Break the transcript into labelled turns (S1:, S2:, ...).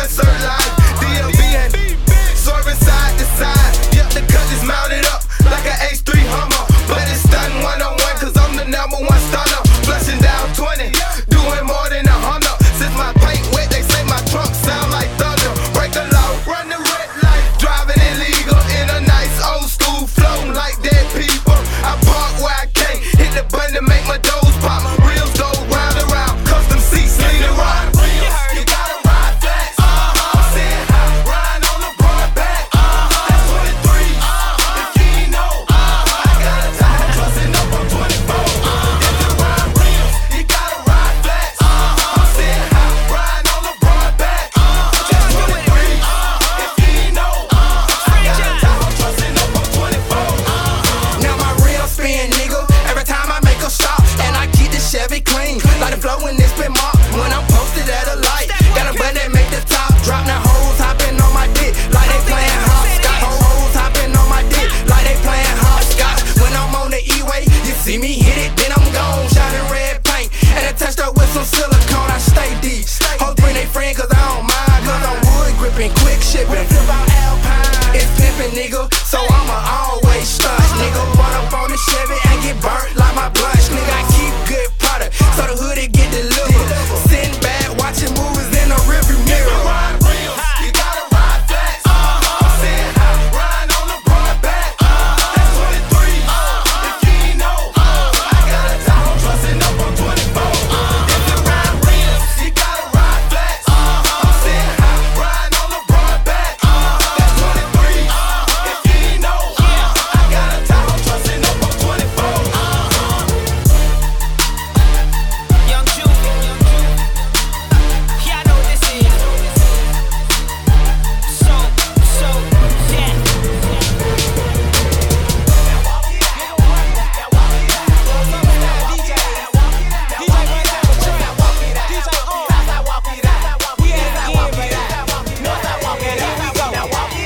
S1: concert live. DLB and swerving side to side. Yep, the cut is mounted up like an H3 Hummer. But it's stunning one-on-one, cause I'm the #1 stunner. Flushing down 20, doing more than 100. Since my paint wet, they say my trunk sound like thunder. Break the law, run the red light. Driving illegal in a nice old school flow like dead people. I park where I can't, hit the button to make my doors pop. Reels go round and round, custom seats lead around. You gotta ride fast. I'm saying how, riding on the broad back. That's 23. If you ain't know, I got a time busting up on 24. If you ride rims, you gotta ride fast. I'm saying how, riding on the broad back. That's 23. If you ain't know, I got a time busting up on 24. Now my rims spin, nigga, every time I make a stop. And I keep the Chevy clean, like the flow when it's been mopped. When I'm posted at a light, got a button that make the top drop. Now hoes hopping on my dick, like they playing hopscotch. Hoes hopping on my dick, like they playing hopscotch. When I'm on the E-way, you see me hit it, then I'm gone. Shining red paint, and I touched up with some silicone. I stay deep. Hoes bring they friend, cause I don't mind. Cause I'm wood gripping, quick shipping. It's pimpin', nigga, so I'ma always stunt, nigga. Run up on the Chevy and get burnt like my blunt.